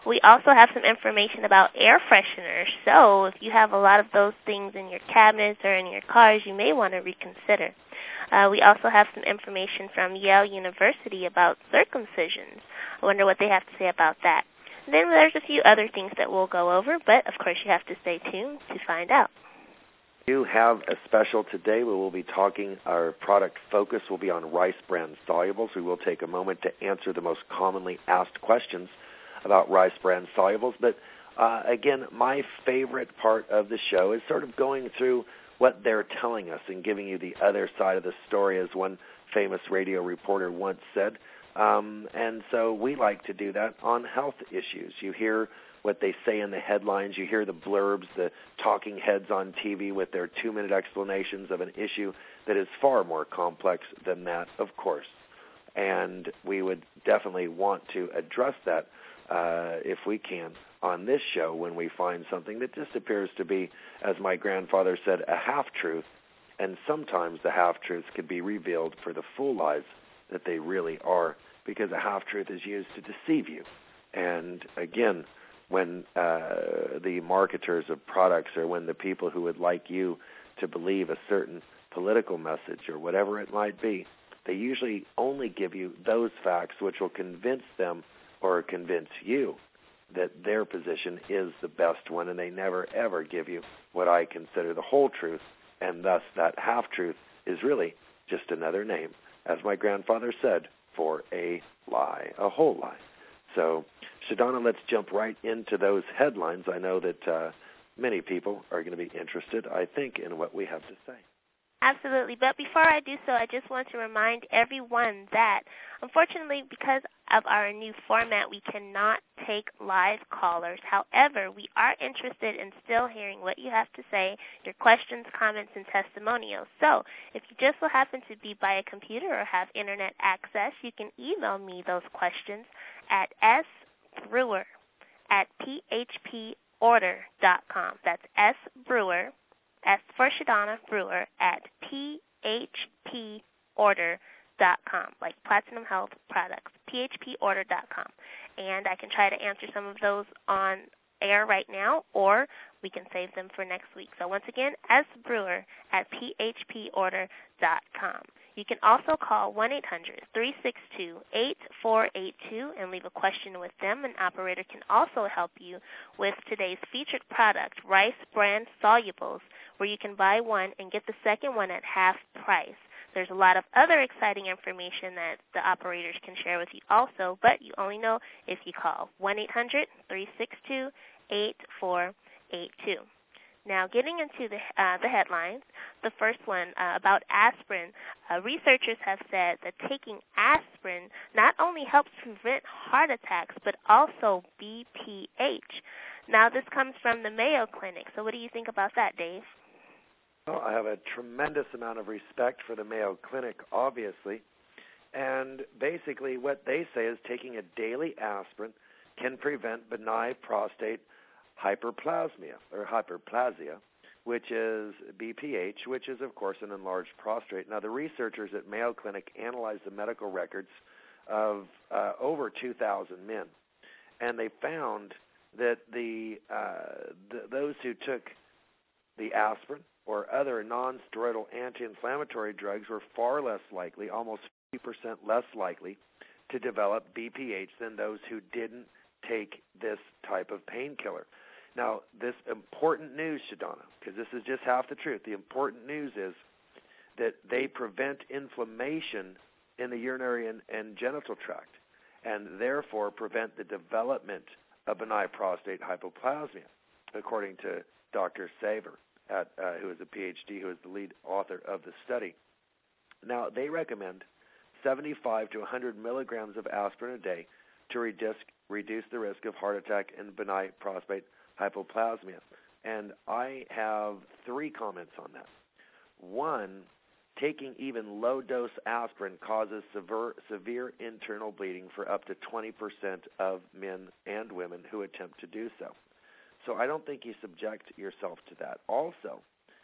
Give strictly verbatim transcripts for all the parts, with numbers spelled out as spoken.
We also have some information about air fresheners. So if you have a lot of those things in your cabinets or in your cars, you may want to reconsider. Uh, we also have some information from Yale University about circumcisions. I wonder what they have to say about that. And then there's a few other things that we'll go over, but of course you have to stay tuned to find out. We do have a special today where we'll be talking, our product focus will be on Rice Bran Solubles. We will take a moment to answer the most commonly asked questions about Rice Bran Solubles. But uh, again, my favorite part of the show is sort of going through what they're telling us and giving you the other side of the story, as one famous radio reporter once said. Um, and so we like to do that on health issues. You hear what they say in the headlines. You hear the blurbs, the talking heads on T V with their two-minute explanations of an issue that is far more complex than that, of course. And we would definitely want to address that uh, if we can on this show when we find something that just appears to be, as my grandfather said, a half-truth. And sometimes the half-truths could be revealed for the full lies that they really are, because a half-truth is used to deceive you. And again, when uh, the marketers of products, or when the people who would like you to believe a certain political message or whatever it might be, they usually only give you those facts which will convince them or convince you that their position is the best one, and they never, ever give you what I consider the whole truth, and thus that half-truth is really just another name, as my grandfather said, for a lie, a whole lie. So, Shadana, let's jump right into those headlines. I know that uh, many people are going to be interested, I think, in what we have to say. Absolutely. But before I do so, I just want to remind everyone that, unfortunately, because of our new format, we cannot take live callers. However, we are interested in still hearing what you have to say, your questions, comments, and testimonials. So if you just so happen to be by a computer or have Internet access, you can email me those questions at sbrewer at p h p order dot com. That's sbrewer, S for Shadana, Brewer, at p h p order dot com, like Platinum Health Products, p h p order dot com. And I can try to answer some of those on air right now, or we can save them for next week. So once again, sbrewer at p h p order dot com. You can also call one eight hundred three six two eight four eight two and leave a question with them. An operator can also help you with today's featured product, Rice Bran Solubles, where you can buy one and get the second one at half price. There's a lot of other exciting information that the operators can share with you also, but you only know if you call one eight hundred three six two eight four eight two. Now, getting into the uh, the headlines, the first one uh, about aspirin. Uh, researchers have said that taking aspirin not only helps prevent heart attacks, but also B P H. Now, this comes from the Mayo Clinic. So what do you think about that, Dave? Well, I have a tremendous amount of respect for the Mayo Clinic, obviously. And basically what they say is taking a daily aspirin can prevent benign prostate hyperplasmia, or hyperplasia, which is B P H, which is, of course, an enlarged prostate. Now, the researchers at Mayo Clinic analyzed the medical records of uh, over two thousand men, and they found that the, uh, the those who took the aspirin or other non-steroidal anti-inflammatory drugs were far less likely, almost fifty percent less likely, to develop B P H than those who didn't take this type of painkiller. Now, this important news, Shadana, because this is just half the truth, the important news is that they prevent inflammation in the urinary and, and genital tract, and therefore prevent the development of benign prostate hypoplasmia, according to Doctor Saver, at, uh, who is a P H D, who is the lead author of the study. Now, they recommend seventy-five to one hundred milligrams of aspirin a day to reduce, reduce the risk of heart attack and benign prostate hypoplasmia. And I have three comments on that. One, taking even low-dose aspirin causes severe, severe internal bleeding for up to twenty percent of men and women who attempt to do so. So I don't think you subject yourself to that. Also,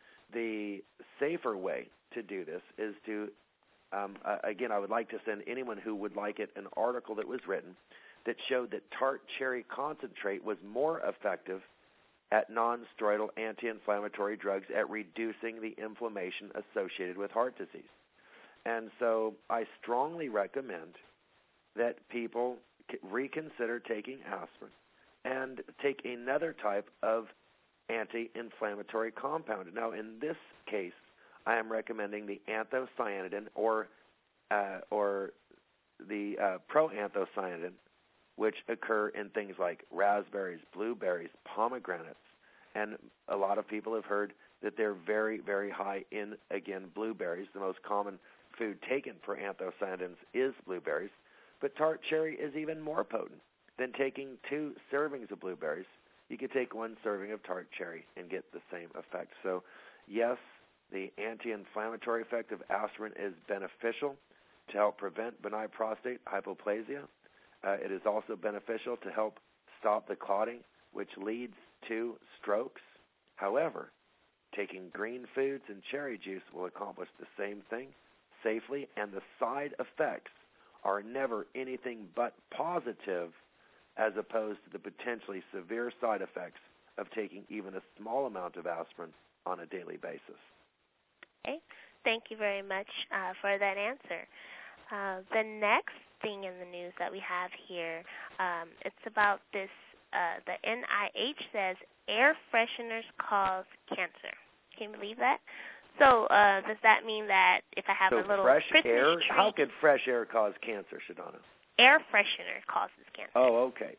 the safer way to do this is to, um, uh, again, I would like to send anyone who would like it an article that was written that showed that tart cherry concentrate was more effective at non-steroidal anti-inflammatory drugs at reducing the inflammation associated with heart disease. And so I strongly recommend that people reconsider taking aspirin and take another type of anti-inflammatory compound. Now, in this case, I am recommending the anthocyanidin or uh, or the uh, proanthocyanidin, which occur in things like raspberries, blueberries, pomegranates, and a lot of people have heard that they're very, very high in, again, blueberries. The most common food taken for anthocyanidins is blueberries, but tart cherry is even more potent than taking two servings of blueberries. You could take one serving of tart cherry and get the same effect. So, yes, the anti-inflammatory effect of aspirin is beneficial to help prevent benign prostate hypoplasia. Uh, it is also beneficial to help stop the clotting, which leads to strokes. However, taking green foods and cherry juice will accomplish the same thing safely, and the side effects are never anything but positive, as opposed to the potentially severe side effects of taking even a small amount of aspirin on a daily basis. Okay. Thank you very much uh, for that answer. Uh, the next thing in the news that we have here, um, it's about this, uh, the N I H says air fresheners cause cancer. Can you believe that? So uh, does that mean that if I have so a little fresh Christmas air, tree, how could fresh air cause cancer, Shadana? Air freshener causes cancer. Oh, okay.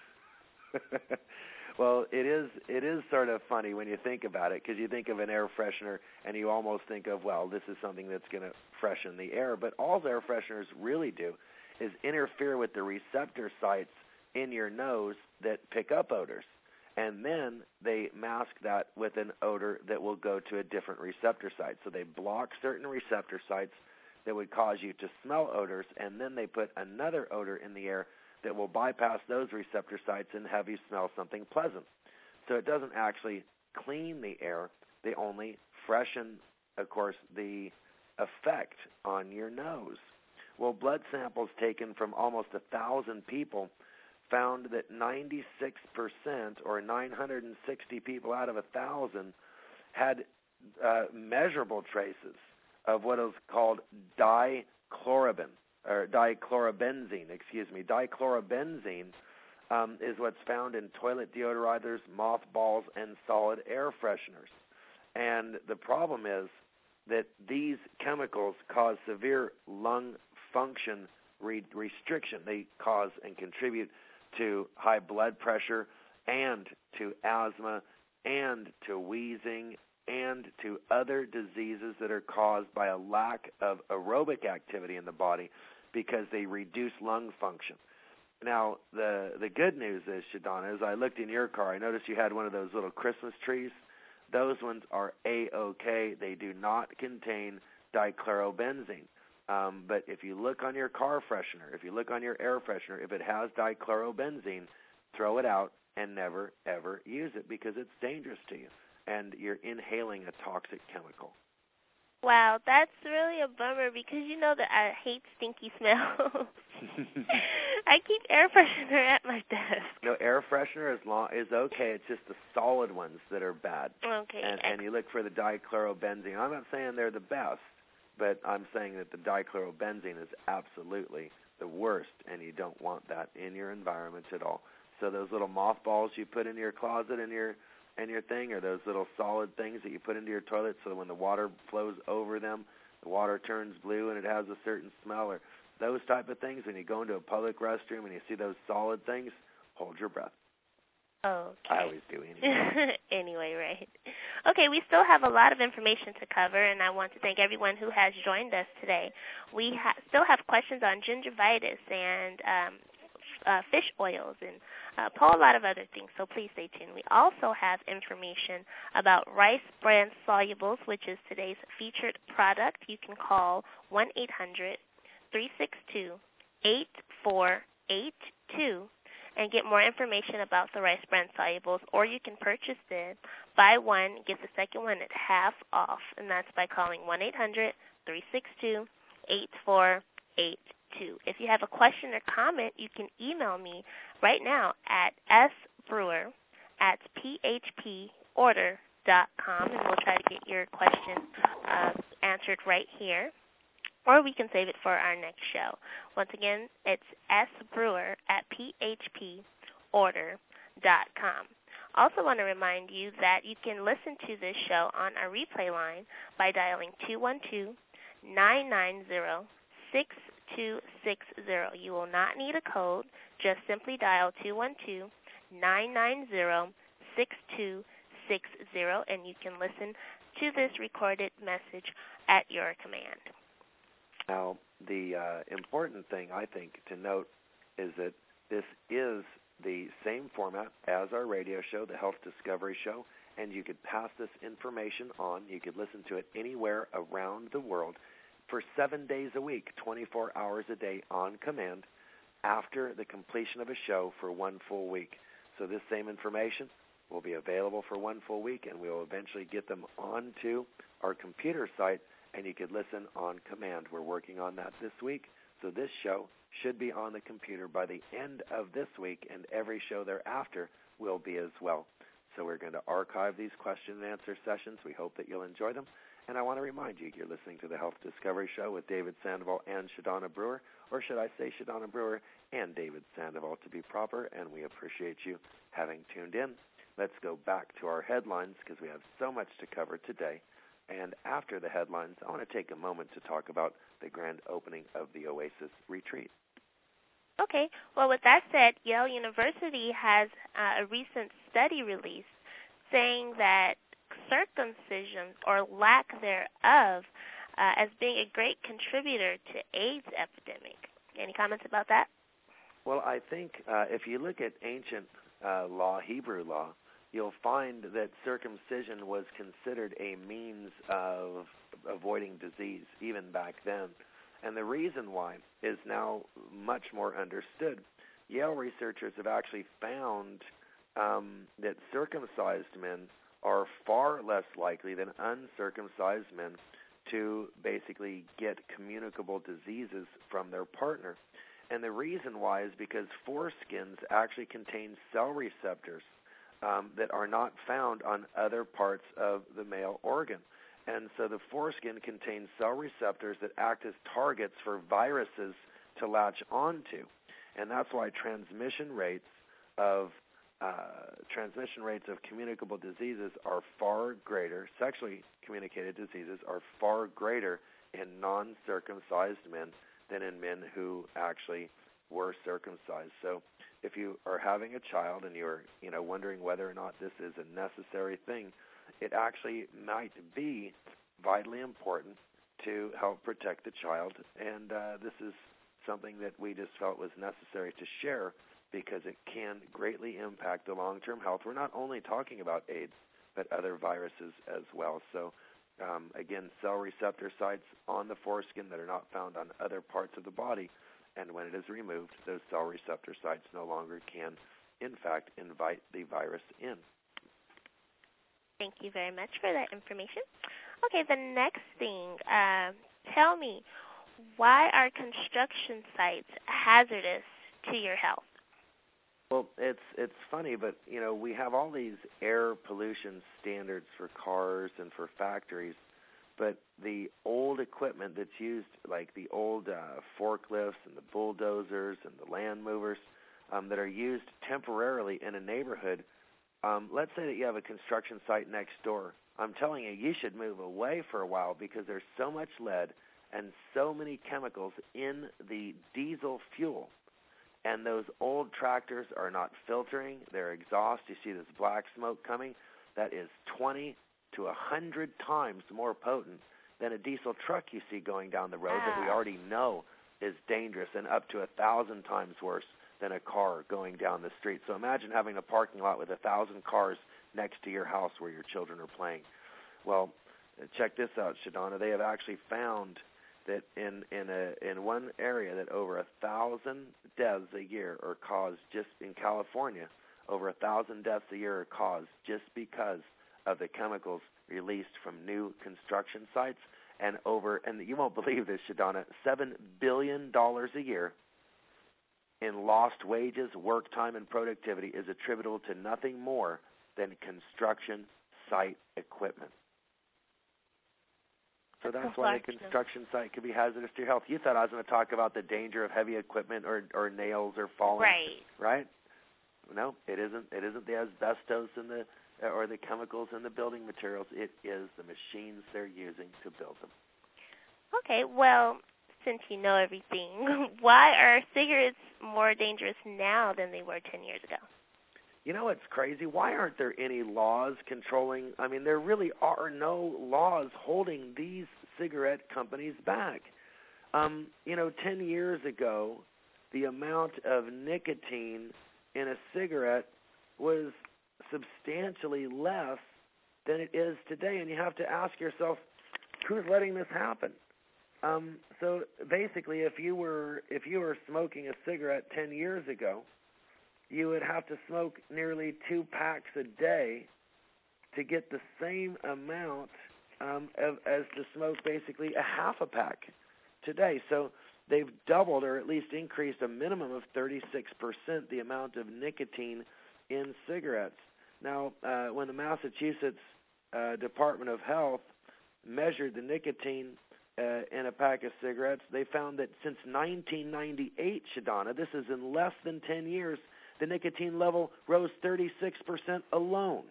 Well, it is it is sort of funny when you think about it, because you think of an air freshener and you almost think of, well, this is something that's going to freshen the air. But all air fresheners really do is interfere with the receptor sites in your nose that pick up odors. And then they mask that with an odor that will go to a different receptor site. So they block certain receptor sites that would cause you to smell odors, and then they put another odor in the air that will bypass those receptor sites and have you smell something pleasant. So it doesn't actually clean the air. They only freshen, of course, the effect on your nose. Well, blood samples taken from almost one thousand people found that ninety-six percent, or nine hundred sixty people out of one thousand, had uh, measurable traces of what is called dichlorobenzene. or dichlorobenzene, excuse me. Dichlorobenzene um, is what's found in toilet deodorizers, mothballs, and solid air fresheners. And the problem is that these chemicals cause severe lung function re- restriction. They cause and contribute to high blood pressure and to asthma and to wheezing and to other diseases that are caused by a lack of aerobic activity in the body, because they reduce lung function. Now, the the good news is, Shadana, as I looked in your car, I noticed you had one of those little Christmas trees. Those ones are A-OK. They do not contain dichlorobenzene. Um, but if you look on your car freshener, if you look on your air freshener, if it has dichlorobenzene, throw it out and never, ever use it, because it's dangerous to you, and you're inhaling a toxic chemical. Wow, that's really a bummer, because you know that I hate stinky smells. I keep air freshener at my desk. No, air freshener is long is okay. It's just the solid ones that are bad. Okay. And, and you look for the dichlorobenzene. I'm not saying they're the best, but I'm saying that the dichlorobenzene is absolutely the worst, and you don't want that in your environment at all. So those little mothballs you put in your closet and your and your thing, or those little solid things that you put into your toilet, so that when the water flows over them, the water turns blue and it has a certain smell, or those type of things. When you go into a public restroom and you see those solid things, hold your breath. Okay. I always do anyway. Anyway, right. Okay, we still have a lot of information to cover, and I want to thank everyone who has joined us today. We ha- still have questions on gingivitis and um, uh, fish oils and a whole lot of other things, so please stay tuned. We also have information about Rice Bran Solubles, which is today's featured product. You can call one eight hundred, three six two, eight four eight two and get more information about the Rice Bran Solubles, or you can purchase it. Buy one, get the second one at half off, and that's by calling one eight hundred, three six two, eight four eight too. If you have a question or comment, you can email me right now at sbrewer at p h p order dot com, and we'll try to get your question uh, answered right here. Or we can save it for our next show. Once again, it's sbrewer at p h p order dot com. Also want to remind you that you can listen to this show on our replay line by dialing two one two, nine nine zero, six two six zero. You will not need a code. Just simply dial two one two, nine nine zero, six two six zero, and you can listen to this recorded message at your command. Now, the uh, important thing, I think, to note is that this is the same format as our radio show, the Health Discovery Show, and you could pass this information on. You could listen to it anywhere around the world for seven days a week, twenty-four hours a day on command after the completion of a show for one full week. So this same information will be available for one full week, and we will eventually get them onto our computer site, and you could listen on command. We're working on that this week, so this show should be on the computer by the end of this week, and every show thereafter will be as well. So we're going to archive these question and answer sessions. We hope that you'll enjoy them. And I want to remind you, you're listening to the Health Discovery Show with David Sandoval and Shadonna Brewer, or should I say Shadonna Brewer and David Sandoval to be proper, and we appreciate you having tuned in. Let's go back to our headlines because we have so much to cover today. And after the headlines, I want to take a moment to talk about the grand opening of the Oasis Retreat. Okay. Well, with that said, Yale University has uh, a recent study released saying that circumcision, or lack thereof, uh, as being a great contributor to AIDS epidemic. Any comments about that? Well, I think uh, if you look at ancient uh, law, Hebrew law, you'll find that circumcision was considered a means of avoiding disease even back then. And the reason why is now much more understood. Yale researchers have actually found um, that circumcised men are far less likely than uncircumcised men to basically get communicable diseases from their partner. And the reason why is because foreskins actually contain cell receptors um, that are not found on other parts of the male organ. And so the foreskin contains cell receptors that act as targets for viruses to latch onto. And that's why transmission rates of uh, transmission rates of communicable diseases are far greater, sexually communicated diseases are far greater in non-circumcised men than in men who actually were circumcised. So if you are having a child and you're, you know, wondering whether or not this is a necessary thing, it actually might be vitally important to help protect the child, and uh, this is something that we just felt was necessary to share because it can greatly impact the long-term health. We're not only talking about AIDS, but other viruses as well. So, um, again, cell receptor sites on the foreskin that are not found on other parts of the body, and when it is removed, those cell receptor sites no longer can, in fact, invite the virus in. Thank you very much for that information. Okay, the next thing, uh, tell me, why are construction sites hazardous to your health? Well, it's it's funny, but you know we have all these air pollution standards for cars and for factories, but the old equipment that's used, like the old uh, forklifts and the bulldozers and the land movers um, that are used temporarily in a neighborhood. Um, let's say that you have a construction site next door. I'm telling you, you should move away for a while because there's so much lead and so many chemicals in the diesel fuel. And those old tractors are not filtering their exhaust. You see this black smoke coming. That is twenty to one hundred times more potent than a diesel truck you see going down the road that we already know is dangerous, and up to one thousand times worse than a car going down the street. So imagine having a parking lot with one thousand cars next to your house where your children are playing. Well, check this out, Shadonna. They have actually found that in in a in one area that over a thousand deaths a year are caused just in California. Over a thousand deaths a year are caused just because of the chemicals released from new construction sites. and over, and you won't believe this, Shadonna, seven billion dollars a year in lost wages, work time, and productivity is attributable to nothing more than construction site equipment. So that's why the construction site could be hazardous to your health. You thought I was going to talk about the danger of heavy equipment or, or nails or falling, right? Right? No, it isn't. It isn't the asbestos and the or the chemicals in the building materials. It is the machines they're using to build them. Okay, well, since you know everything, why are cigarettes more dangerous now than they were ten years ago? You know what's crazy? Why aren't there any laws controlling? I mean, there really are no laws holding these cigarette companies back. Um, you know, ten years ago, the amount of nicotine in a cigarette was substantially less than it is today, and you have to ask yourself, who's letting this happen? Um, so basically, if you were if you were smoking a cigarette ten years ago, you would have to smoke nearly two packs a day to get the same amount um, of, as to smoke basically a half a pack today. So they've doubled or at least increased a minimum of thirty-six percent the amount of nicotine in cigarettes. Now, uh, when the Massachusetts uh, Department of Health measured the nicotine uh, in a pack of cigarettes, they found that since nineteen ninety-eight, Shadonna, this is in less than ten years, the nicotine level rose thirty-six percent alone.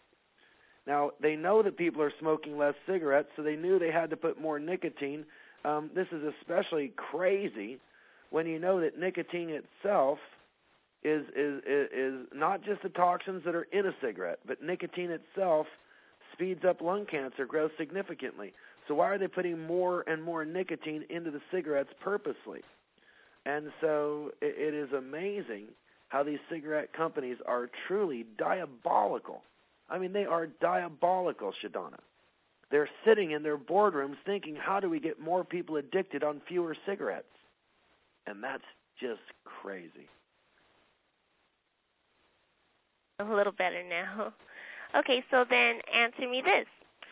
Now, they know that people are smoking less cigarettes, so they knew they had to put more nicotine. Um, this is especially crazy when you know that nicotine itself is, is, is, is not just the toxins that are in a cigarette, but nicotine itself speeds up lung cancer growth significantly. So why are they putting more and more nicotine into the cigarettes purposely? And so it, it is amazing how these cigarette companies are truly diabolical. I mean, they are diabolical, Shadonna. They're sitting in their boardrooms thinking, how do we get more people addicted on fewer cigarettes? And that's just crazy. A little better now. Okay, so then answer me this.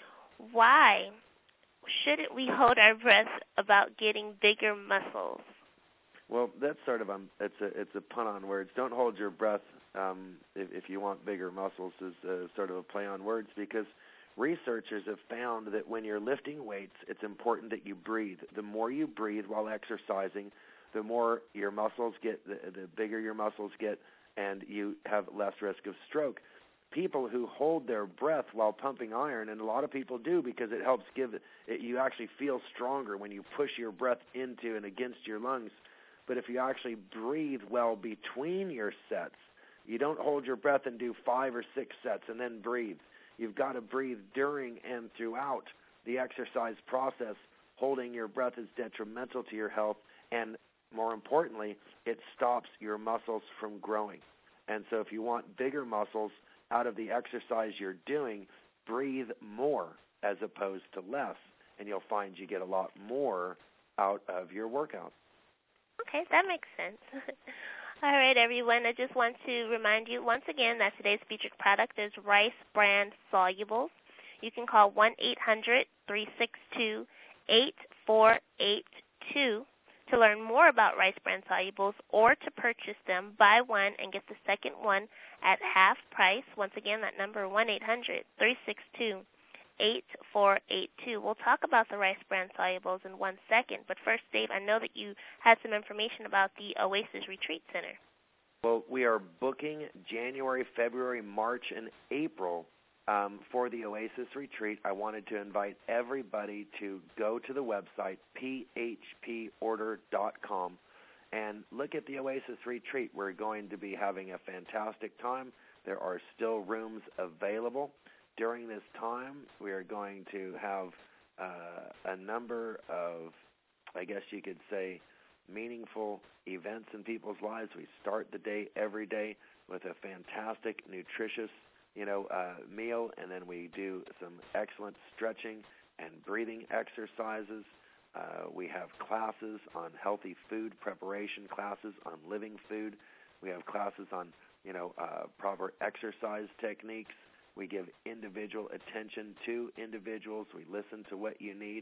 Why shouldn't we hold our breath about getting bigger muscles? Well, that's sort of um, it's a it's a pun on words. Don't hold your breath um, if, if you want bigger muscles is uh, sort of a play on words, because researchers have found that when you're lifting weights, it's important that you breathe. The more you breathe while exercising, the more your muscles get, the, the bigger your muscles get, and you have less risk of stroke. People who hold their breath while pumping iron, and a lot of people do because it helps give it, you actually feel stronger when you push your breath into and against your lungs. But if you actually breathe well between your sets, you don't hold your breath and do five or six sets and then breathe. You've got to breathe during and throughout the exercise process. Holding your breath is detrimental to your health, and more importantly, it stops your muscles from growing. And so if you want bigger muscles out of the exercise you're doing, breathe more as opposed to less, and you'll find you get a lot more out of your workout. Okay, that makes sense. All right, everyone, I just want to remind you once again that today's featured product is Rice Brand Solubles. You can call one eight hundred, three six two, eight four eight two to learn more about Rice Brand Solubles or to purchase them. Buy one and get the second one at half price. Once again, that number one eight hundred, three six two, eight four eight two. We'll talk about the Rice Brand Solubles in one second, but first, Dave, I know that you had some information about the Oasis Retreat Center. Well, we are booking January, February, March, and April um, for the Oasis Retreat. I wanted to invite everybody to go to the website, p h p order dot com, and look at the Oasis Retreat. We're going to be having a fantastic time. There are still rooms available. During this time, we are going to have uh, a number of, I guess you could say, meaningful events in people's lives. We start the day every day with a fantastic, nutritious, you know, uh, meal, and then we do some excellent stretching and breathing exercises. Uh, we have classes on healthy food preparation, classes on living food. We have classes on, you know, uh, proper exercise techniques. We give individual attention to individuals. We listen to what you need.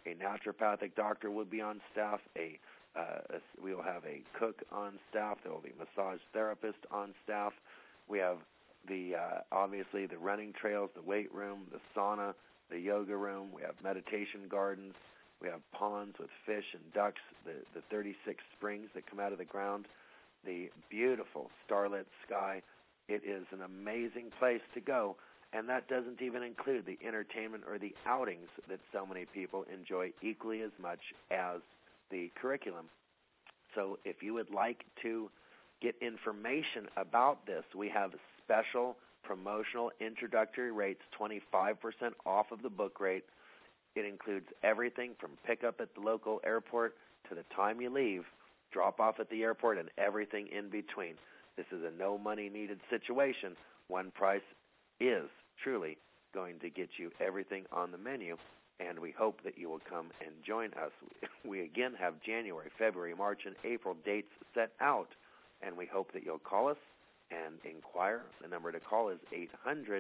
A naturopathic doctor will be on staff. A, uh, a we will have a cook on staff. There will be a massage therapist on staff. We have the uh, obviously the running trails, the weight room, the sauna, the yoga room. We have meditation gardens. We have ponds with fish and ducks, the, the thirty-six springs that come out of the ground, the beautiful starlit sky. It is an amazing place to go, and that doesn't even include the entertainment or the outings that so many people enjoy equally as much as the curriculum. So if you would like to get information about this, we have special promotional introductory rates, twenty-five percent off of the book rate. It includes everything from pickup at the local airport to the time you leave, drop off at the airport, and everything in between. This is a no money needed situation. One price is truly going to get you everything on the menu, and we hope that you will come and join us. We again have January, February, March, and April dates set out, and we hope that you'll call us and inquire. The number to call is eight hundred.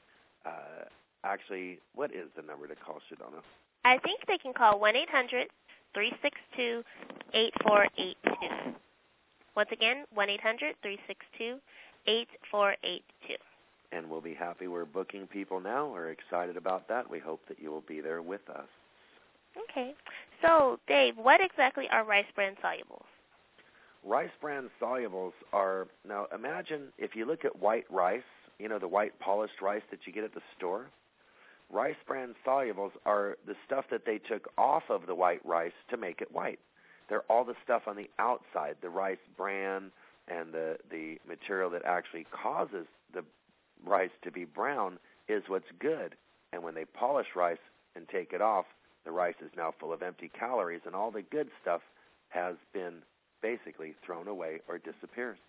Uh, actually, what is the number to call, Shadonna? I think they can call one eight hundred three six two eight four eight two. Once again, one eight hundred three six two eight four eight two. And we'll be happy. We're booking people now. We're excited about that. We hope that you will be there with us. Okay. So, Dave, what exactly are rice bran solubles? Rice bran solubles are, now imagine if you look at white rice, you know, the white polished rice that you get at the store. Rice bran solubles are the stuff that they took off of the white rice to make it white. They're all the stuff on the outside, the rice bran and the, the material that actually causes the rice to be brown is what's good. And when they polish rice and take it off, the rice is now full of empty calories, and all the good stuff has been basically thrown away or disappears.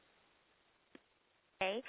Okay.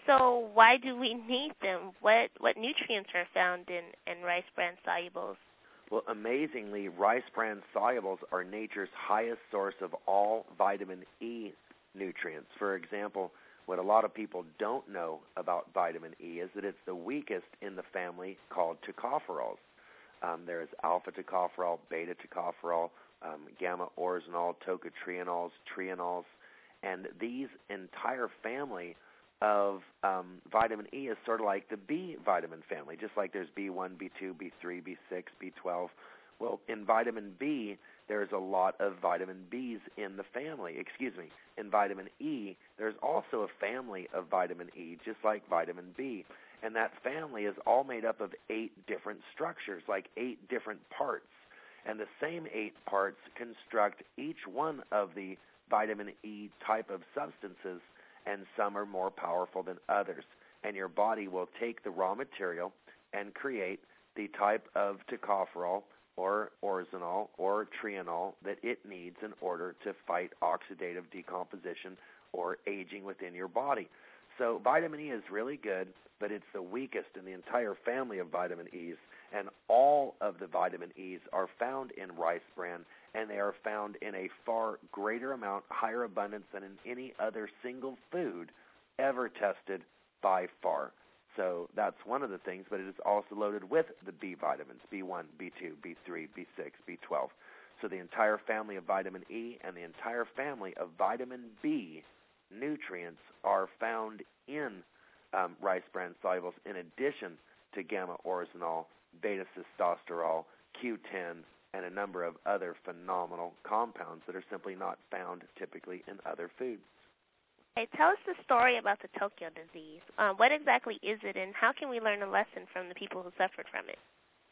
So why do we need them? What what nutrients are found in, in rice bran solubles? Well, amazingly, rice bran solubles are nature's highest source of all vitamin E nutrients. For example, what a lot of people don't know about vitamin E is that it's the weakest in the family called tocopherols. Um, there's alpha tocopherol, beta tocopherol, um, gamma oryzanol, tocotrienols, trienols, and these entire family of um, vitamin E is sort of like the B vitamin family, just like there's B one, B two, B three, B six, B twelve. Well, in vitamin B, there's a lot of vitamin B's in the family. Excuse me. In vitamin E, there's also a family of vitamin E, just like vitamin B. And that family is all made up of eight different structures, like eight different parts. And the same eight parts construct each one of the vitamin E type of substances, and some are more powerful than others. And your body will take the raw material and create the type of tocopherol or oryzanol or trienol that it needs in order to fight oxidative decomposition or aging within your body. So vitamin E is really good, but it's the weakest in the entire family of vitamin E's, and all of the vitamin E's are found in rice bran, and they are found in a far greater amount, higher abundance than in any other single food ever tested by far. So that's one of the things, but it is also loaded with the B vitamins, B one, B two, B three, B six, B twelve. So the entire family of vitamin E and the entire family of vitamin B nutrients are found in um, rice bran solubles, in addition to gamma oryzanol, beta sitosterol, Q ten, and a number of other phenomenal compounds that are simply not found typically in other foods. Hey, tell us the story about the Tokyo disease. Um, what exactly is it, and how can we learn a lesson from the people who suffered from it?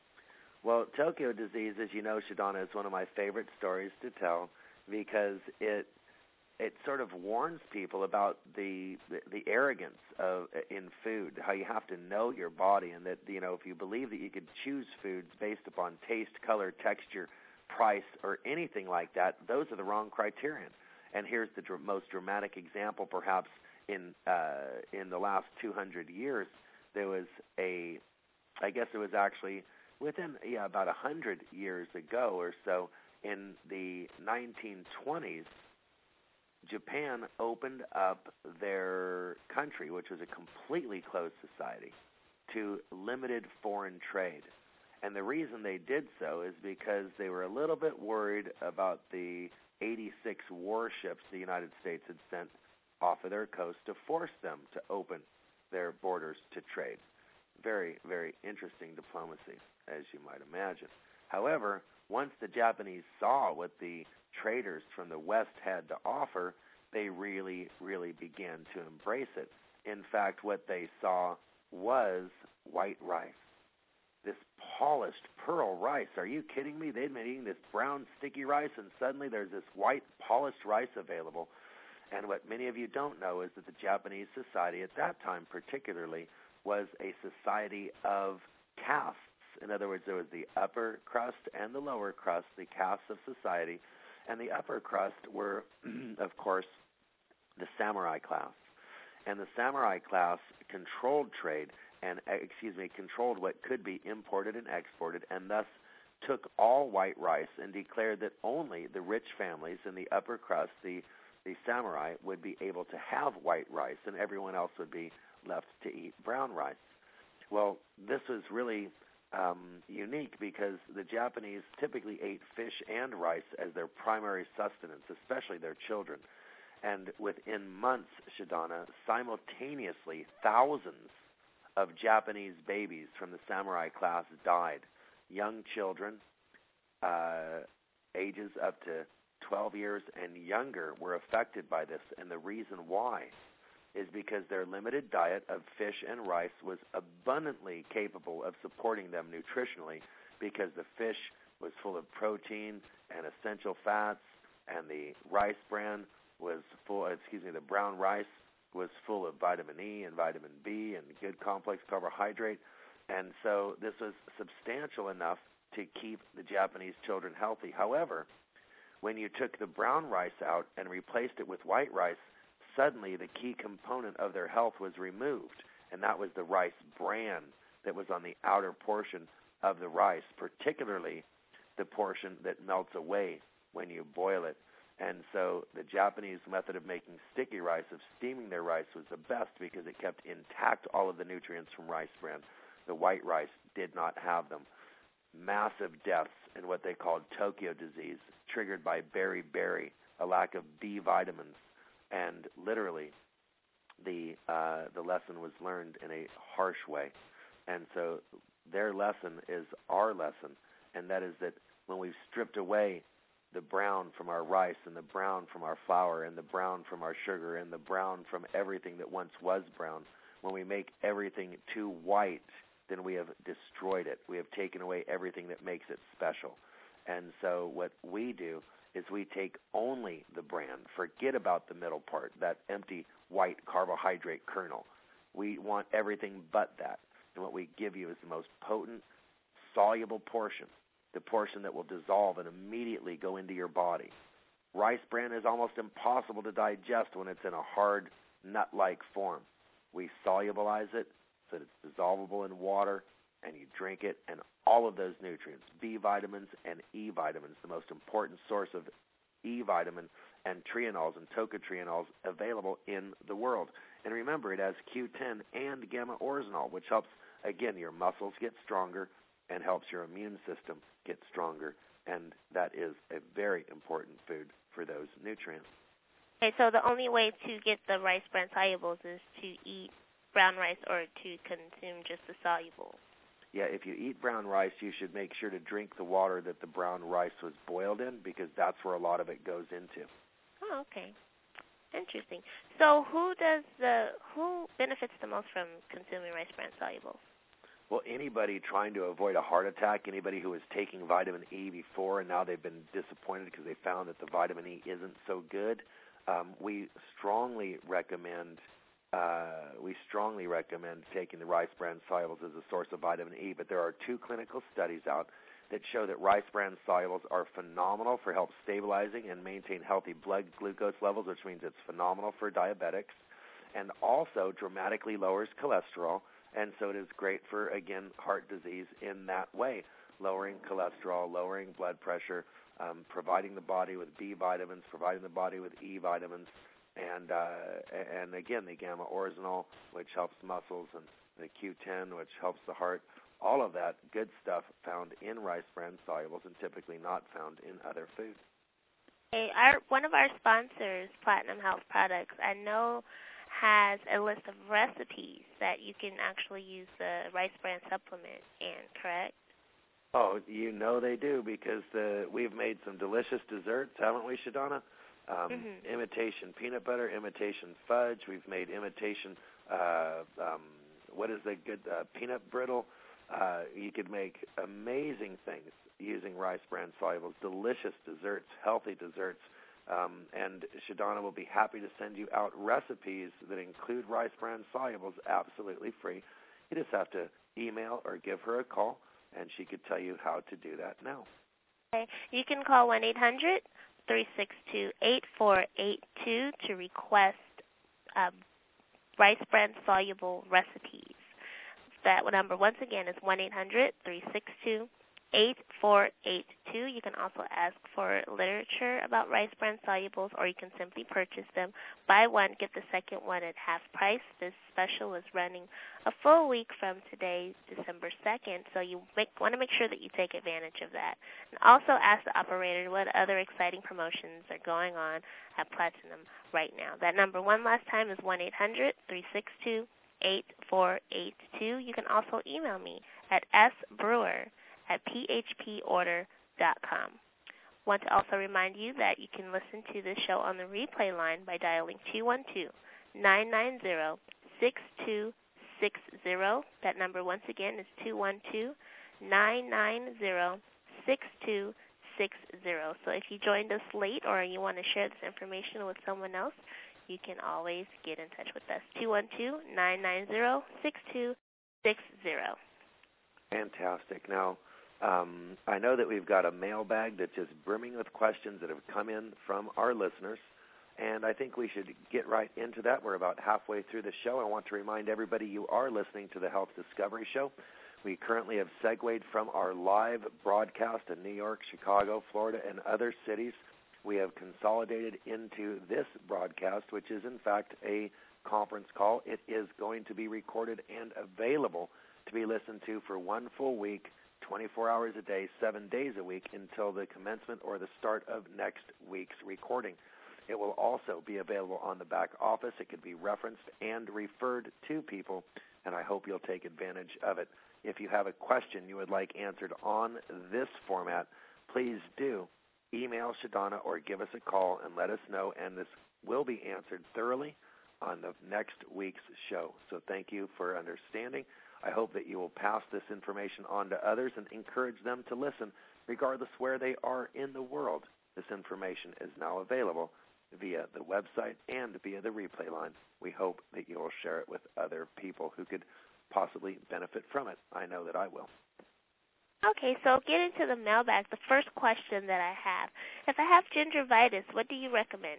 Well, Tokyo disease, as you know, Shadonna, is one of my favorite stories to tell because it it sort of warns people about the, the the arrogance of in food, how you have to know your body, and that, you know, if you believe that you could choose foods based upon taste, color, texture, price, or anything like that, those are the wrong criterion. And here's the dr- most dramatic example, perhaps in uh, in the last two hundred years. There was a, I guess it was actually within yeah about one hundred years ago or so, in the nineteen twenties, Japan opened up their country, which was a completely closed society, to limited foreign trade. And the reason they did so is because they were a little bit worried about the eighty-six warships the United States had sent off of their coast to force them to open their borders to trade. Very, very interesting diplomacy, as you might imagine. However, once the Japanese saw what the traders from the West had to offer, they really, really began to embrace it. In fact, what they saw was white rice. This polished pearl rice. Are you kidding me? They'd been eating this brown, sticky rice, and suddenly there's this white, polished rice available. And what many of you don't know is that the Japanese society at that time particularly was a society of castes. In other words, there was the upper crust and the lower crust, the castes of society. And the upper crust were, of course, the samurai class. And the samurai class controlled trade and, excuse me, controlled what could be imported and exported, and thus took all white rice and declared that only the rich families in the upper crust, the, the samurai, would be able to have white rice, and everyone else would be left to eat brown rice. Well, this was really um, unique because the Japanese typically ate fish and rice as their primary sustenance, especially their children. And within months, Shadana, simultaneously, thousands of Japanese babies from the samurai class died. Young children, uh, ages up to twelve years and younger, were affected by this. And the reason why is because their limited diet of fish and rice was abundantly capable of supporting them nutritionally, because the fish was full of protein and essential fats, and the rice bran was full, excuse me, the brown rice was full of vitamin E and vitamin B and good complex carbohydrate. And so this was substantial enough to keep the Japanese children healthy. However, when you took the brown rice out and replaced it with white rice, suddenly the key component of their health was removed, and that was the rice bran that was on the outer portion of the rice, particularly the portion that melts away when you boil it. And so the Japanese method of making sticky rice, of steaming their rice, was the best because it kept intact all of the nutrients from rice bran. The white rice did not have them. Massive deaths in what they called Tokyo disease, triggered by beriberi, a lack of B vitamins. And literally, the uh, the lesson was learned in a harsh way. And so their lesson is our lesson, and that is that when we've stripped away the brown from our rice and the brown from our flour and the brown from our sugar and the brown from everything that once was brown, when we make everything too white, then we have destroyed it. We have taken away everything that makes it special. And so what we do is we take only the bran, forget about the middle part, that empty white carbohydrate kernel. We want everything but that. And what we give you is the most potent, soluble portion, the portion that will dissolve and immediately go into your body. Rice bran is almost impossible to digest when it's in a hard, nut-like form. We solubilize it so that it's dissolvable in water, and you drink it, and all of those nutrients, B vitamins and E vitamins, the most important source of E vitamin and trienols and tocotrienols available in the world. And remember, it has Q ten and gamma oryzanol, which helps, again, your muscles get stronger and helps your immune system get stronger. And that is a very important food for those nutrients. Okay, so the only way to get the rice bran solubles is to eat brown rice or to consume just the solubles. Yeah, if you eat brown rice, you should make sure to drink the water that the brown rice was boiled in, because that's where a lot of it goes into. Oh, okay. Interesting. So who does the who benefits the most from consuming rice bran solubles? Well, anybody trying to avoid a heart attack, anybody who was taking vitamin E before and now they've been disappointed because they found that the vitamin E isn't so good, um, we strongly recommend Uh, we strongly recommend taking the rice bran solubles as a source of vitamin E, but there are two clinical studies out that show that rice bran solubles are phenomenal for help stabilizing and maintain healthy blood glucose levels, which means it's phenomenal for diabetics, and also dramatically lowers cholesterol, and so it is great for, again, heart disease in that way, lowering cholesterol, lowering blood pressure, um, providing the body with B vitamins, providing the body with E vitamins, And uh, and again, the gamma oryzanol, which helps muscles, and the Q ten, which helps the heart. all of that good stuff found in rice bran solubles and typically not found in other foods. Hey, our, one of our sponsors, Platinum Health Products, I know has a list of recipes that you can actually use the rice bran supplement in, correct? Oh, you know they do, because the, we've made some delicious desserts, haven't we, Shadana? Um, mm-hmm. Imitation peanut butter, imitation fudge. We've made imitation, uh, um, what is the good, uh, peanut brittle. Uh, you could make amazing things using rice bran solubles, delicious desserts, healthy desserts. Um, and Shadana will be happy to send you out recipes that include rice bran solubles absolutely free. You just have to email or give her a call, and she could tell you how to do that now. Okay. You can call one eight hundred three six two eight four eight two to request um, rice bran soluble recipes. That number, once again, is one eight hundred three six two eight four eight two. You can also ask for literature about rice bran solubles, or you can simply purchase them. Buy one, get the second one at half price. This special is running a full week from today, December second, so you make, want to make sure that you take advantage of that. And also ask the operator what other exciting promotions are going on at Platinum right now. That number, one last time, is one eight hundred three six two eight four eight two. You can also email me at sbrewer at p h p order dot com. Want to also remind you that you can listen to this show on the replay line by dialing two one two nine nine zero six two six zero. That number, once again, is two one two nine nine zero six two six zero. So if you joined us late or you want to share this information with someone else, you can always get in touch with us. two one two nine nine zero six two six zero. Fantastic. Now, um, I know that we've got a mailbag that's just brimming with questions that have come in from our listeners, and I think we should get right into that. We're about halfway through the show. I want to remind everybody you are listening to the Health Discovery Show. We currently have segued from our live broadcast in New York, Chicago, Florida, and other cities. We have consolidated into this broadcast, which is, in fact, a conference call. It is going to be recorded and available to be listened to for one full week, twenty-four hours a day, seven days a week, until the commencement or the start of next week's recording. It will also be available on the back office. It can be referenced and referred to people, and I hope you'll take advantage of it. If you have a question you would like answered on this format, please do email Shadana or give us a call and let us know, and this will be answered thoroughly on the next week's show. So thank you for understanding. I hope that you will pass this information on to others and encourage them to listen, regardless where they are in the world. This information is now available via the website and via the replay line. We hope that you will share it with other people who could possibly benefit from it. I know that I will. Okay, so get into the mailbag. The first question that I have: if I have gingivitis, what do you recommend?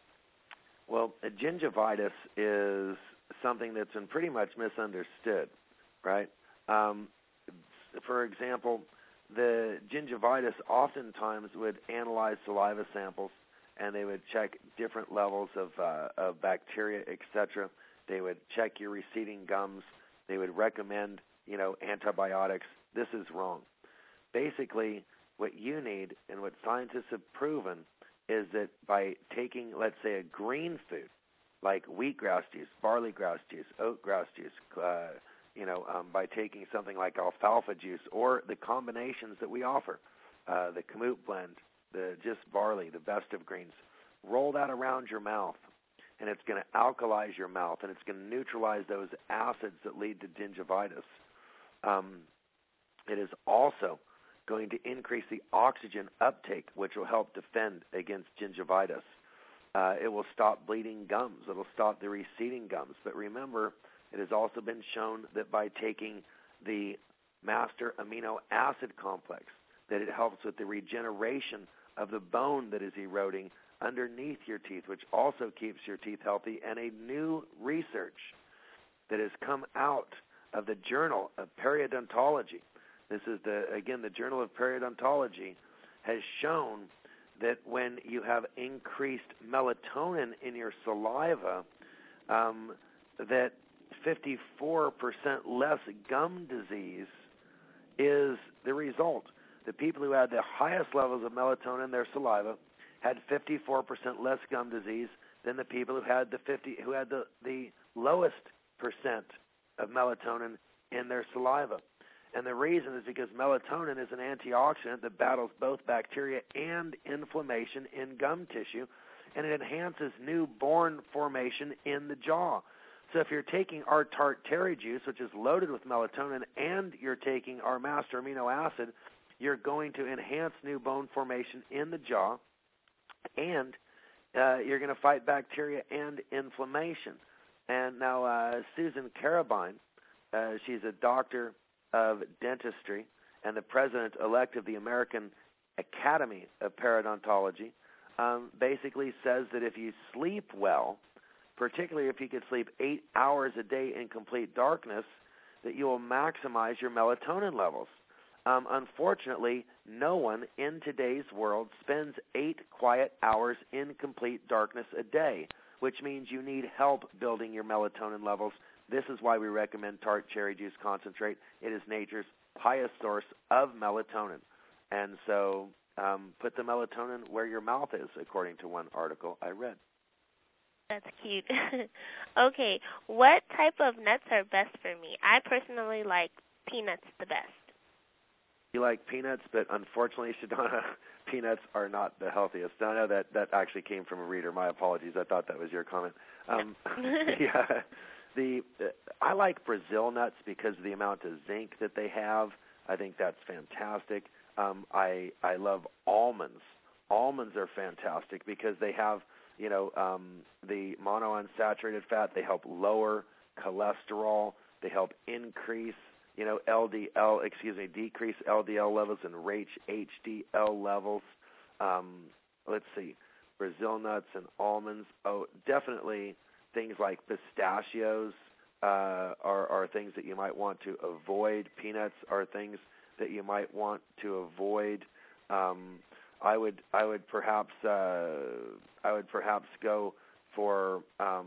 Well, gingivitis is something that's been pretty much misunderstood, right? Um, for example, the gingivitis oftentimes would analyze saliva samples, and they would check different levels of, uh, of bacteria, et cetera. They would check your receding gums. They would recommend, you know, antibiotics. This is wrong. Basically, what you need and what scientists have proven is that by taking, let's say, a green food like wheatgrass juice, barley grass juice, oatgrass juice, uh, you know, um, by taking something like alfalfa juice or the combinations that we offer, uh, the Kamut blend, the just barley, the best of greens, roll that around your mouth, and it's going to alkalize your mouth, and it's going to neutralize those acids that lead to gingivitis. Um, it is also going to increase the oxygen uptake, which will help defend against gingivitis. Uh, it will stop bleeding gums. It will stop the receding gums. But remember, it has also been shown that by taking the master amino acid complex, that it helps with the regeneration of the bone that is eroding underneath your teeth, which also keeps your teeth healthy. And a new research that has come out of the Journal of Periodontology, this is, the again, the Journal of Periodontology, has shown that when you have increased melatonin in your saliva, um, that fifty-four percent less gum disease is the result. The people who had the highest levels of melatonin in their saliva had fifty-four percent less gum disease than the people who had the fifty who had the, the lowest percent of melatonin in their saliva. And the reason is because melatonin is an antioxidant that battles both bacteria and inflammation in gum tissue, and it enhances new bone formation in the jaw. So if you're taking our tart terry juice, which is loaded with melatonin, and you're taking our master amino acid, you're going to enhance new bone formation in the jaw, and uh, you're going to fight bacteria and inflammation. And now uh, Susan Carabine, uh, she's a doctor of dentistry and the president-elect of the American Academy of Periodontology, um, basically says that if you sleep well, particularly if you could sleep eight hours a day in complete darkness, that you will maximize your melatonin levels. Um, unfortunately, no one in today's world spends eight quiet hours in complete darkness a day, which means you need help building your melatonin levels. This is why we recommend tart cherry juice concentrate. It is nature's highest source of melatonin. And so um, put the melatonin where your mouth is, according to one article I read. That's cute. Okay, what type of nuts are best for me? I personally like peanuts the best. You like peanuts, but unfortunately, Shadonna, peanuts are not the healthiest. No, no, that, that actually came from a reader. My apologies. I thought that was your comment. Um, yeah, the uh, I like Brazil nuts because of the amount of zinc that they have. I think that's fantastic. Um, I I love almonds. Almonds are fantastic because they have, you know, um, the monounsaturated fat. They help lower cholesterol. They help increase, you know, L D L, excuse me, decrease L D L levels and H D L levels. Um, let's see, Brazil nuts and almonds. Oh, definitely things like pistachios uh, are, are things that you might want to avoid. Peanuts are things that you might want to avoid. Um, I would, I would perhaps, uh, I would perhaps go for um,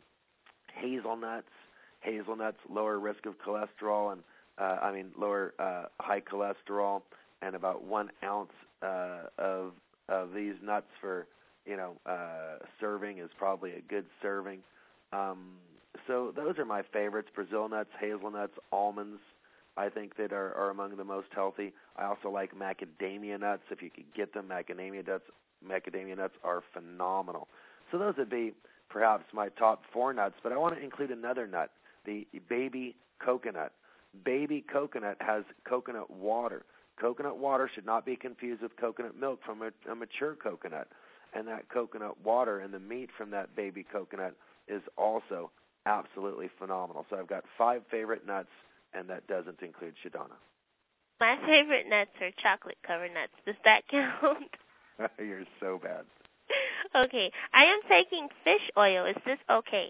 hazelnuts. Hazelnuts lower risk of cholesterol and Uh, I mean, lower uh, high cholesterol, and about one ounce uh, of of these nuts for, you know, uh, serving is probably a good serving. Um, so those are my favorites: Brazil nuts, hazelnuts, almonds. I think that are, are among the most healthy. I also like macadamia nuts. If you could get them, macadamia nuts, macadamia nuts are phenomenal. So those would be perhaps my top four nuts. But I want to include another nut, the baby coconut. Baby coconut has coconut water. Coconut water should not be confused with coconut milk from a, a mature coconut. And that coconut water and the meat from that baby coconut is also absolutely phenomenal. So I've got five favorite nuts, and that doesn't include Shadonna. My favorite nuts are chocolate-covered nuts. Does that count? You're so bad. Okay. I am taking fish oil. Is this okay?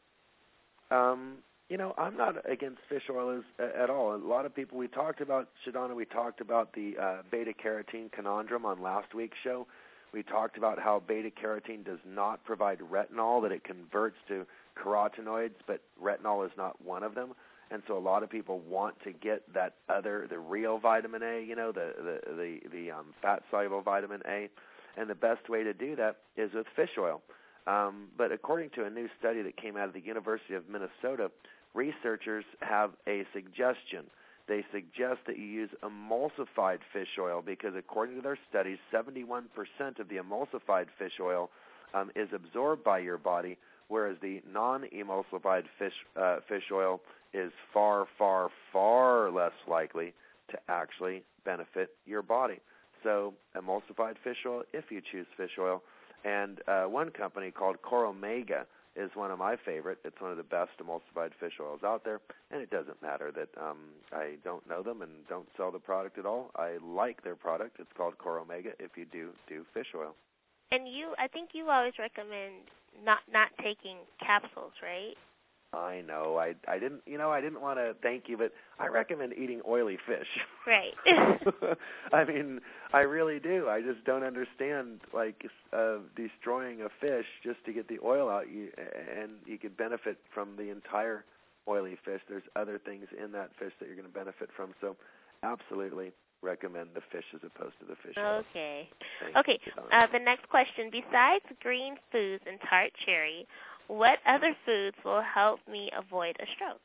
Um... You know, I'm not against fish oil as, at all. A lot of people, we talked about, Shadonna, we talked about the uh, beta-carotene conundrum on last week's show. We talked about how beta-carotene does not provide retinol, that it converts to carotenoids, but retinol is not one of them. And so a lot of people want to get that other, the real vitamin A, you know, the, the, the, the um, fat-soluble vitamin A. And the best way to do that is with fish oil. Um, but according to a new study that came out of the University of Minnesota, researchers have a suggestion. They suggest that you use emulsified fish oil because according to their studies, seventy-one percent of the emulsified fish oil um, is absorbed by your body, whereas the non-emulsified fish, uh, fish oil is far, far, far less likely to actually benefit your body. So emulsified fish oil if you choose fish oil. And uh, one company called Coromega is one of my favorite. It's one of the best emulsified fish oils out there, and it doesn't matter that um, I don't know them and don't sell the product at all. I like their product. It's called Coromega if you do do fish oil. And you, I think you always recommend not not taking capsules, right? I know. I I didn't. You know, I didn't want to thank you, but I recommend eating oily fish. Right. I mean, I really do. I just don't understand like uh, destroying a fish just to get the oil out. You, and you could benefit from the entire oily fish. There's other things in that fish that you're going to benefit from. So, absolutely recommend the fish as opposed to the fish. Okay. Thanks, okay. Uh, the next question: besides green foods and tart cherry, what other foods will help me avoid a stroke?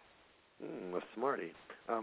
Mm, a smarty. Um,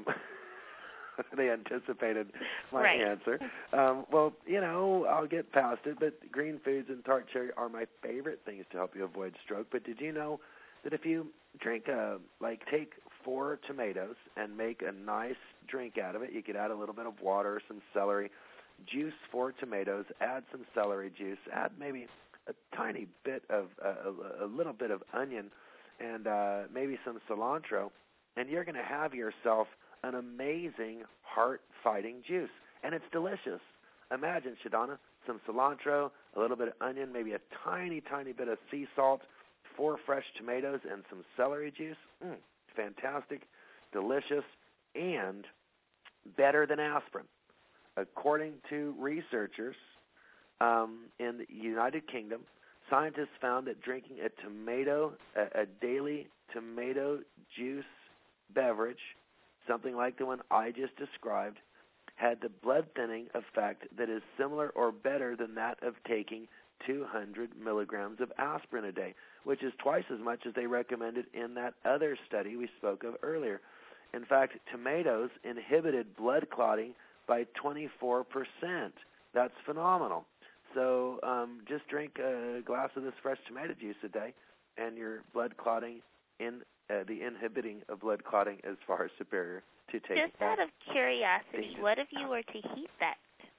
they anticipated my right. answer. Um, well, you know, I'll get past it, but green foods and tart cherry are my favorite things to help you avoid stroke. But did you know that if you drink a, like take four tomatoes and make a nice drink out of it, you could add a little bit of water, some celery, juice four tomatoes, add some celery juice, add maybe a tiny bit of, uh, a, a little bit of onion, and uh, maybe some cilantro, and you're going to have yourself an amazing heart-fighting juice, and it's delicious. Imagine, Shadana, some cilantro, a little bit of onion, maybe a tiny, tiny bit of sea salt, four fresh tomatoes, and some celery juice. Mm, fantastic, delicious, and better than aspirin. According to researchers um, in the United Kingdom, scientists found that drinking a tomato, a, a daily tomato juice beverage, something like the one I just described, had the blood thinning effect that is similar or better than that of taking two hundred milligrams of aspirin a day, which is twice as much as they recommended in that other study we spoke of earlier. In fact, tomatoes inhibited blood clotting by twenty-four percent. That's phenomenal. So um, just drink a glass of this fresh tomato juice a day, and your blood clotting, in uh, the inhibiting of blood clotting is far superior to taking. Just out of curiosity, what if you were to heat that?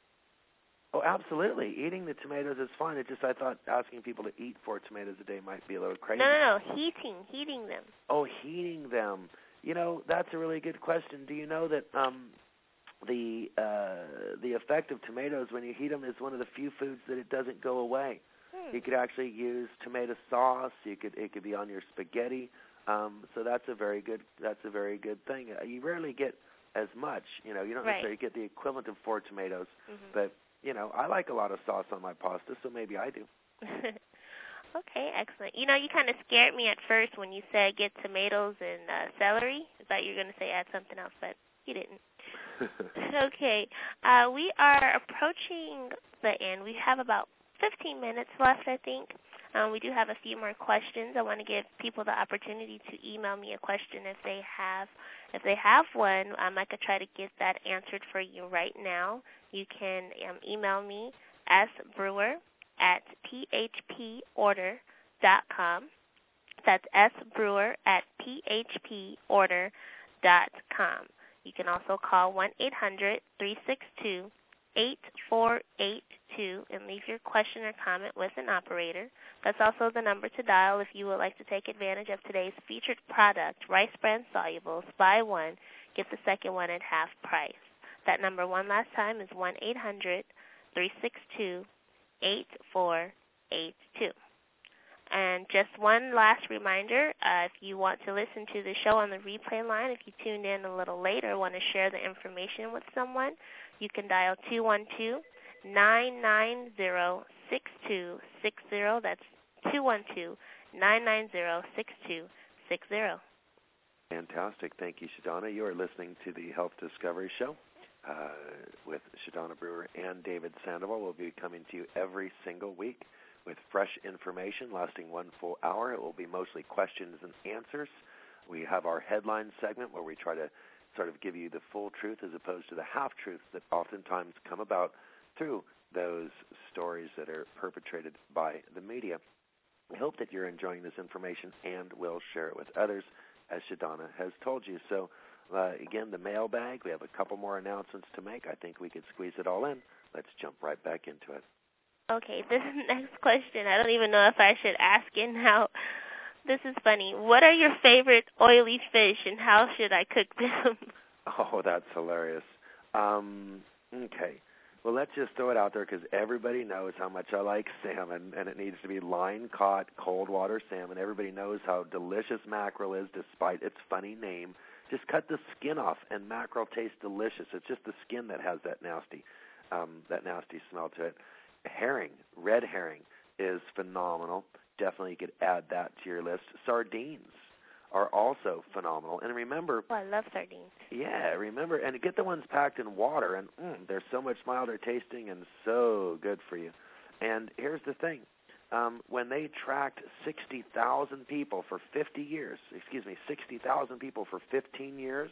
Oh, absolutely. Eating the tomatoes is fine. It's just I thought asking people to eat four tomatoes a day might be a little crazy. No, no, no. Heating, heating them. Oh, heating them. You know, that's a really good question. Do you know that um, the uh, the effect of tomatoes when you heat them is one of the few foods that it doesn't go away? Hmm. You could actually use tomato sauce. You could it could be on your spaghetti. Um, so that's a very good that's a very good thing. Uh, you rarely get as much. You know, you don't right. necessarily get the equivalent of four tomatoes, mm-hmm. but you know, I like a lot of sauce on my pasta, so maybe I do. Okay, excellent. You know, you kind of scared me at first when you said get tomatoes and uh, celery. I thought you were going to say add something else, but you didn't. Okay, uh, we are approaching the end. We have about fifteen minutes left, I think. Um, we do have a few more questions. I want to give people the opportunity to email me a question if they have. If they have one, um, I could try to get that answered for you right now. You can um, email me sbrewer at p h p order dot com. That's sbrewer at p h p order dot com. You can also call one eight hundred three six two eight four eight two and leave your question or comment with an operator. That's also the number to dial if you would like to take advantage of today's featured product, Rice Bran Solubles. Buy one, get the second one at half price. That number one last time is one eight hundred three six two eight four eight two. And just one last reminder, uh, if you want to listen to the show on the replay line, if you tuned in a little later or want to share the information with someone, you can dial two one two nine nine zero six two six zero. That's two one two nine nine zero six two six zero. Fantastic. Thank you, Shadana. You are listening to the Health Discovery Show uh, with Shadana Brewer and David Sandoval. We'll be coming to you every single week with fresh information lasting one full hour. It will be mostly questions and answers. We have our headline segment where we try to sort of give you the full truth as opposed to the half-truths that oftentimes come about through those stories that are perpetrated by the media. We hope that you're enjoying this information and will share it with others, as Shadana has told you. So, uh, again, the mailbag, we have a couple more announcements to make. I think we could squeeze it all in. Let's jump right back into it. Okay, this next question, I don't even know if I should ask it now. This is funny. What are your favorite oily fish, and how should I cook them? Oh, that's hilarious. Um, okay. Well, let's just throw it out there because everybody knows how much I like salmon, and it needs to be line-caught, cold-water salmon. Everybody knows how delicious mackerel is despite its funny name. Just cut the skin off, and mackerel tastes delicious. It's just the skin that has that nasty, um, that nasty smell to it. Herring, red herring, is phenomenal. Definitely you could add that to your list. Sardines are also phenomenal. And remember, oh, I love sardines. Yeah, remember, and get the ones packed in water, and mm, they're so much milder tasting and so good for you. And here's the thing. Um, when they tracked sixty thousand people for fifty years, excuse me, sixty thousand people for fifteen years,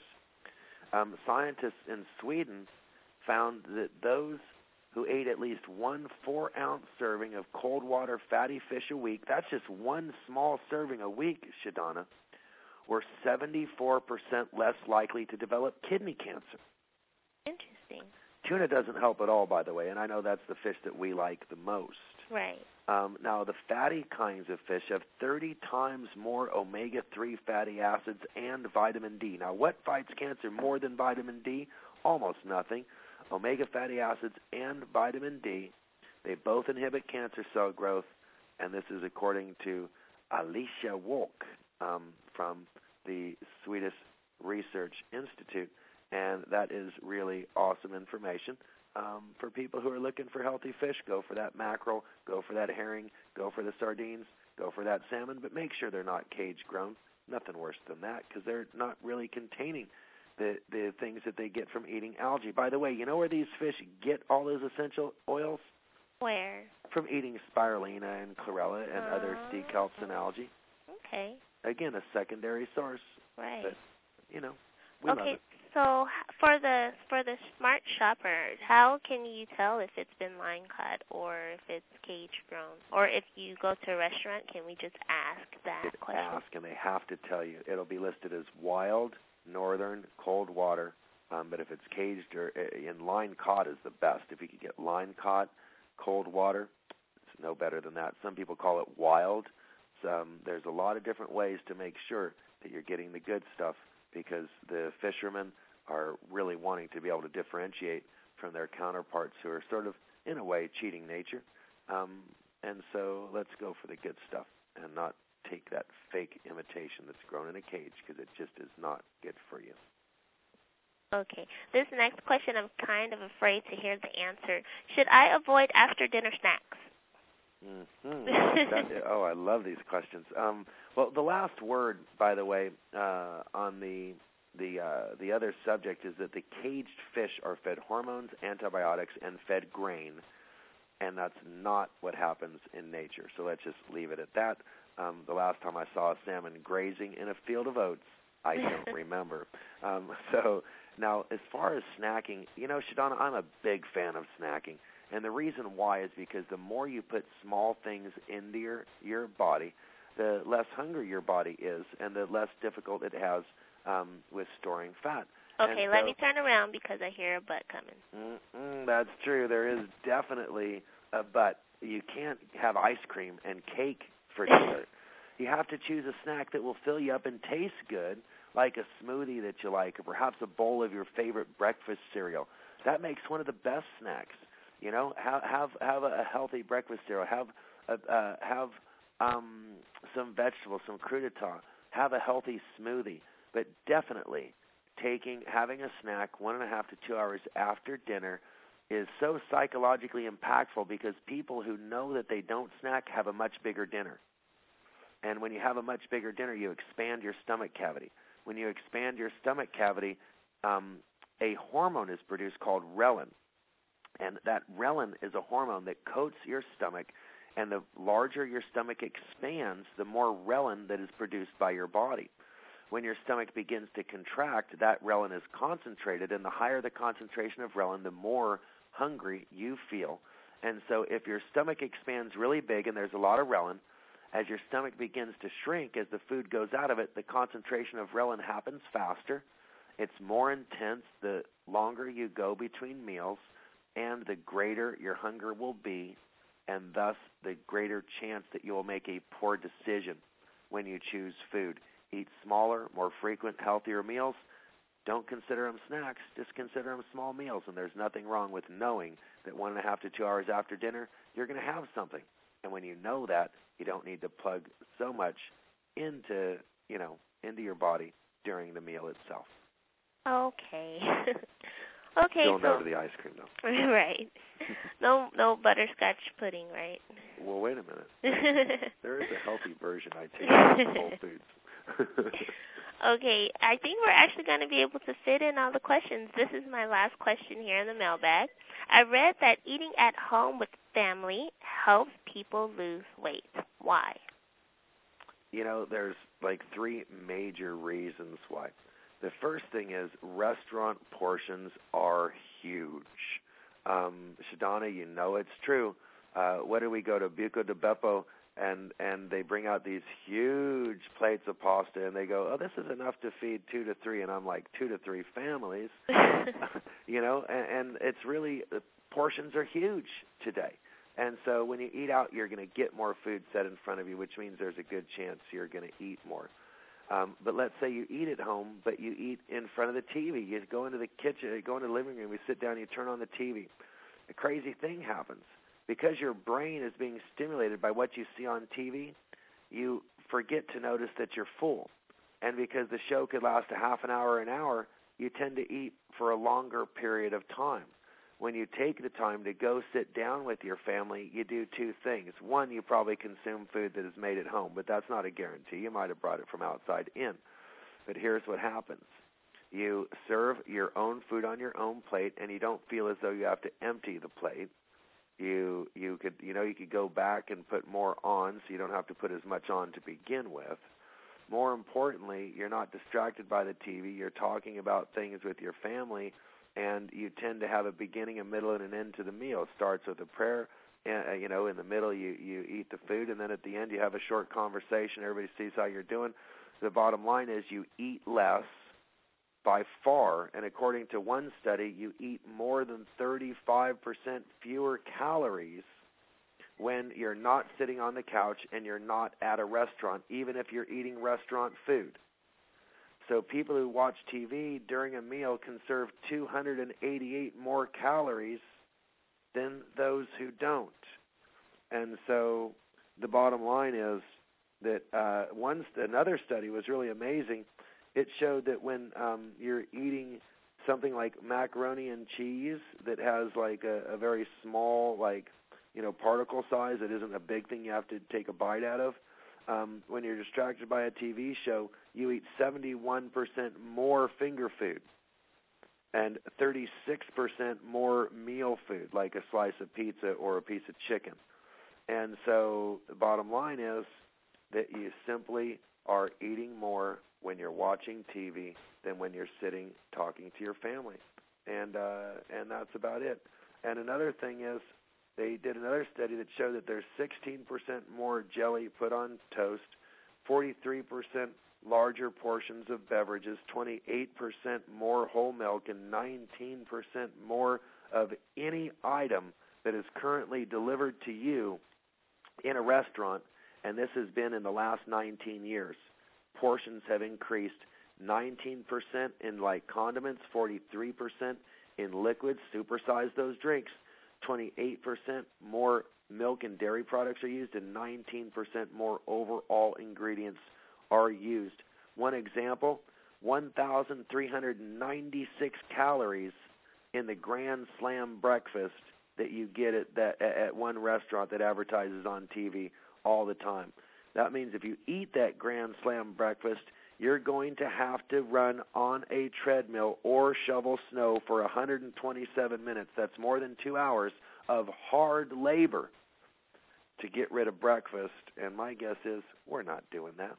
um, scientists in Sweden found that those who ate at least one four-ounce serving of cold water fatty fish a week, that's just one small serving a week, Shadana, were seventy-four percent less likely to develop kidney cancer. Interesting. Tuna doesn't help at all, by the way, and I know that's the fish that we like the most. Right. Um, now, the fatty kinds of fish have thirty times more omega three fatty acids and vitamin D. Now, what fights cancer more than vitamin D? Almost nothing. Omega fatty acids and vitamin D, they both inhibit cancer cell growth, and this is according to Alicia Wolk um, from the Swedish Research Institute, and that is really awesome information. Um, for people who are looking for healthy fish, go for that mackerel, go for that herring, go for the sardines, go for that salmon, but make sure they're not cage-grown. Nothing worse than that, because they're not really containing the, the things that they get from eating algae. By the way, you know where these fish get all those essential oils? Where? From eating spirulina and chlorella and uh, other sea kelps and algae. Okay. Again, a secondary source. Right. But, you know, we okay. love it. So for the for the smart shopper, how can you tell if it's been line caught or if it's cage grown? Or if you go to a restaurant, can we just ask that Just question? Ask, and they have to tell you. It'll be listed as wild, northern, cold water. Um, but if it's caged or uh, in line caught is the best. If you could get line caught, cold water, it's no better than that. Some people call it wild. So, um, there's a lot of different ways to make sure that you're getting the good stuff, because the fishermen are really wanting to be able to differentiate from their counterparts who are sort of, in a way, cheating nature. Um, and so let's go for the good stuff and not take that fake imitation that's grown in a cage, because it just is not good for you. Okay. This next question, I'm kind of afraid to hear the answer. Should I avoid after-dinner snacks? Mm-hmm. that, oh, I love these questions. Um, well, the last word, by the way, uh, on the the uh, the other subject is that the caged fish are fed hormones, antibiotics, and fed grain, and that's not what happens in nature. So let's just leave it at that. Um, the last time I saw a salmon grazing in a field of oats, I don't remember. Um, so now, as far as snacking, you know, Shadana, I'm a big fan of snacking. And the reason why is because the more you put small things into your, your body, the less hungry your body is and the less difficult it has um, with storing fat. Okay, and let so, me turn around because I hear a butt coming. Mm-mm, that's true. There is definitely a but. You can't have ice cream and cake for dessert. You have to choose a snack that will fill you up and taste good, like a smoothie that you like, or perhaps a bowl of your favorite breakfast cereal. That makes one of the best snacks. You know, have have have a healthy breakfast cereal. Have a, uh, have um, some vegetables, some crudité. Have a healthy smoothie. But definitely, taking having a snack one and a half to two hours after dinner is so psychologically impactful, because people who know that they don't snack have a much bigger dinner. And when you have a much bigger dinner, you expand your stomach cavity. When you expand your stomach cavity, um, a hormone is produced called ghrelin. And that ghrelin is a hormone that coats your stomach, and the larger your stomach expands, the more ghrelin that is produced by your body. When your stomach begins to contract, that ghrelin is concentrated, and the higher the concentration of ghrelin, the more hungry you feel. And so if your stomach expands really big and there's a lot of ghrelin, as your stomach begins to shrink, as the food goes out of it, the concentration of ghrelin happens faster. It's more intense the longer you go between meals, and the greater your hunger will be, and thus the greater chance that you will make a poor decision when you choose food. Eat smaller, more frequent, healthier meals. Don't consider them snacks. Just consider them small meals, and there's nothing wrong with knowing that one and a half to two hours after dinner, you're going to have something. And when you know that, you don't need to plug so much into, you know, into your body during the meal itself. Okay. Okay, Still so no to the ice cream, though. Right. No, no butterscotch pudding, right? Well, wait a minute. There is a healthy version I take from Whole Foods. Okay, I think we're actually going to be able to fit in all the questions. This is my last question here in the mailbag. I read that eating at home with family helps people lose weight. Why? You know, there's like three major reasons why. The first thing is restaurant portions are huge. Um, Shadana, you know it's true. Uh, what do we go to Buco di Beppo, and and they bring out these huge plates of pasta, and they go, oh, this is enough to feed two to three, and I'm like, two to three families, you know, and, and it's really, the portions are huge today. And so when you eat out, you're going to get more food set in front of you, which means there's a good chance you're going to eat more. Um, but let's say you eat at home, but you eat in front of the T V. You go into the kitchen, you go into the living room, you sit down, you turn on the T V. A crazy thing happens. Because your brain is being stimulated by what you see on T V, you forget to notice that you're full. And because the show could last a half an hour, an hour, you tend to eat for a longer period of time. When you take the time to go sit down with your family, you do two things. One, you probably consume food that is made at home, but that's not a guarantee. You might have brought it from outside in. But here's what happens. You serve your own food on your own plate, and you don't feel as though you have to empty the plate. You you could you know you could go back and put more on, so you don't have to put as much on to begin with. More importantly, you're not distracted by the T V. You're talking about things with your family, and you tend to have a beginning, a middle, and an end to the meal. It starts with a prayer, and you know in the middle you you eat the food, and then at the end you have a short conversation. Everybody sees how you're doing. The bottom line is you eat less by far, and according to one study, you eat more than thirty-five percent fewer calories when you're not sitting on the couch and you're not at a restaurant, even if you're eating restaurant food. So people who watch T V during a meal conserve two hundred eighty-eight more calories than those who don't. And so the bottom line is that uh, one another study was really amazing. It showed that when um, you're eating something like macaroni and cheese that has like a, a very small, like, you know, particle size, it isn't a big thing you have to take a bite out of, um, when you're distracted by a T V show, you eat seventy-one percent more finger food and thirty-six percent more meal food, like a slice of pizza or a piece of chicken. And so the bottom line is that you simply are eating more when you're watching T V than when you're sitting talking to your family. And uh, and that's about it. And another thing is they did another study that showed that there's sixteen percent more jelly put on toast, forty-three percent larger portions of beverages, twenty-eight percent more whole milk, and nineteen percent more of any item that is currently delivered to you in a restaurant, and this has been in the last nineteen years. Portions have increased nineteen percent in like condiments, forty-three percent in liquids, supersize those drinks, twenty-eight percent more milk and dairy products are used, and nineteen percent more overall ingredients are used. One example, one thousand three hundred ninety-six calories in the Grand Slam breakfast that you get at that at one restaurant that advertises on T V all the time. That means if you eat that Grand Slam breakfast, you're going to have to run on a treadmill or shovel snow for one hundred twenty-seven minutes. That's more than two hours of hard labor to get rid of breakfast. And my guess is we're not doing that.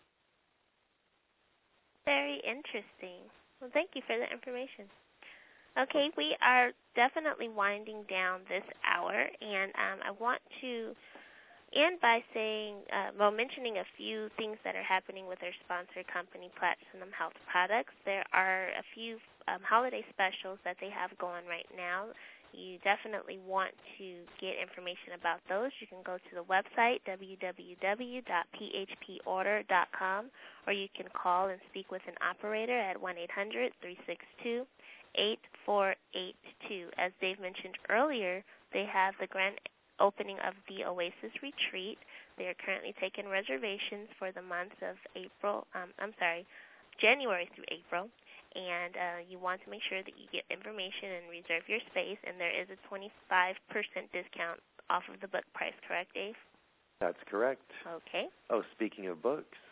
Very interesting. Well, thank you for the information. Okay, we are definitely winding down this hour, and um, I want to end by saying, uh, well, mentioning a few things that are happening with our sponsor company, Platinum Health Products. There are a few um, holiday specials that they have going right now. You definitely want to get information about those. You can go to the website, w w w dot p h p order dot com, or you can call and speak with an operator at one eight hundred, three six two, eight four eight two. As Dave mentioned earlier, they have the grand opening of the Oasis Retreat. They are currently taking reservations for the months of April, um, I'm sorry, January through April, and uh, you want to make sure that you get information and reserve your space, and there is a twenty-five percent discount off of the book price, correct, Dave? That's correct. Okay. Oh, speaking of books.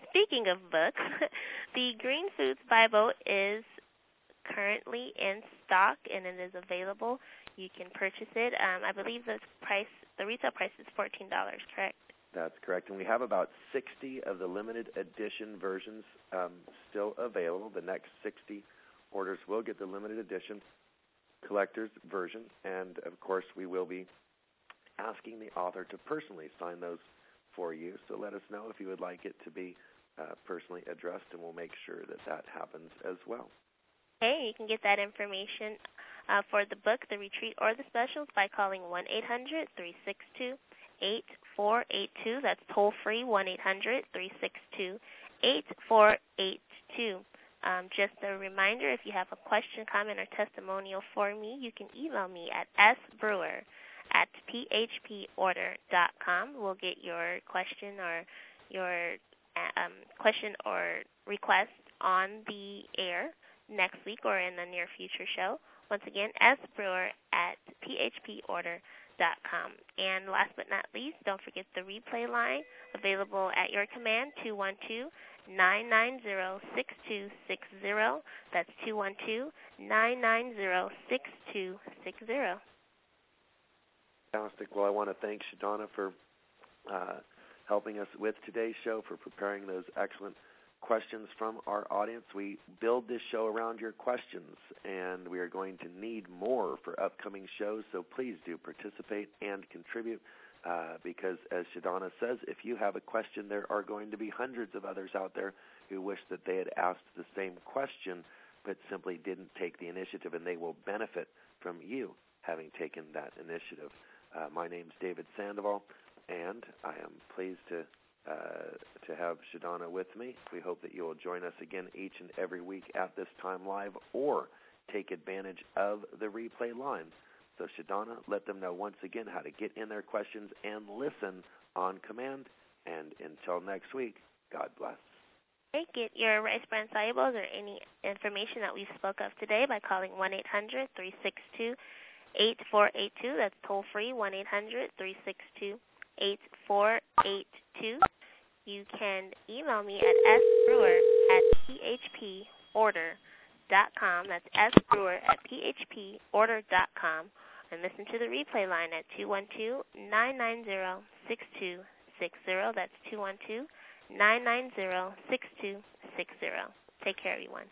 speaking of books, the Green Foods Bible is currently in stock, and it is available. You can purchase it. Um, I believe the price, the retail price is fourteen dollars, correct? That's correct. And we have about sixty of the limited edition versions um, still available. The next sixty orders will get the limited edition collector's version. And, of course, we will be asking the author to personally sign those for you. So let us know if you would like it to be uh, personally addressed, and we'll make sure that that happens as well. Hey, you can get that information uh, for the book, the retreat, or the specials by calling one eight hundred, three six two, eight four eight two. That's toll-free, one eight hundred, three six two, eight four eight two. Um, just a reminder, if you have a question, comment, or testimonial for me, you can email me at sbrewer at p h p order dot com. We'll get your question or your um, question or request on the air next week or in the near future show. Once again, sbrewer at p h p order dot com. And last but not least, don't forget the replay line available at your command, two one two, nine nine zero, six two six zero. That's two one two, nine nine zero, six two six zero. Fantastic. Well, I want to thank Shadonna for uh, helping us with today's show, for preparing those excellent questions from our audience. We build this show around your questions, and we are going to need more for upcoming shows, so please do participate and contribute uh, because, as Shadonna says, if you have a question, there are going to be hundreds of others out there who wish that they had asked the same question but simply didn't take the initiative, and they will benefit from you having taken that initiative. Uh, my name's David Sandoval, and I am pleased to uh, to have Shadonna with me. We hope that you will join us again each and every week at this time live, or take advantage of the replay line. So Shadonna, let them know once again how to get in their questions and listen on command. And until next week, God bless. Hey, get your rice bran solubles or any information that we spoke of today by calling one eight hundred, three six two, eight four eight two. That's toll-free, one eight hundred, three six two, eight four eight two. You can email me at sbrewer at p h p order dot com. That's sbrewer at p h p order dot com. And listen to the replay line at two one two, nine nine zero, six two six zero. That's two one two, nine nine zero, six two six zero. Take care, everyone.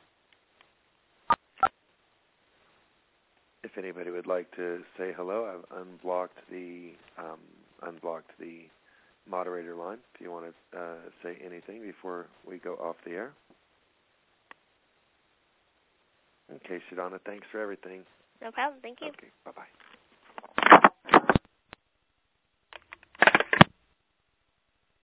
If anybody would like to say hello, I've unblocked the um, unblocked the moderator line. Do you want to uh, say anything before we go off the air? Okay, Shadonna, thanks for everything. No problem. Thank you. Okay, bye-bye.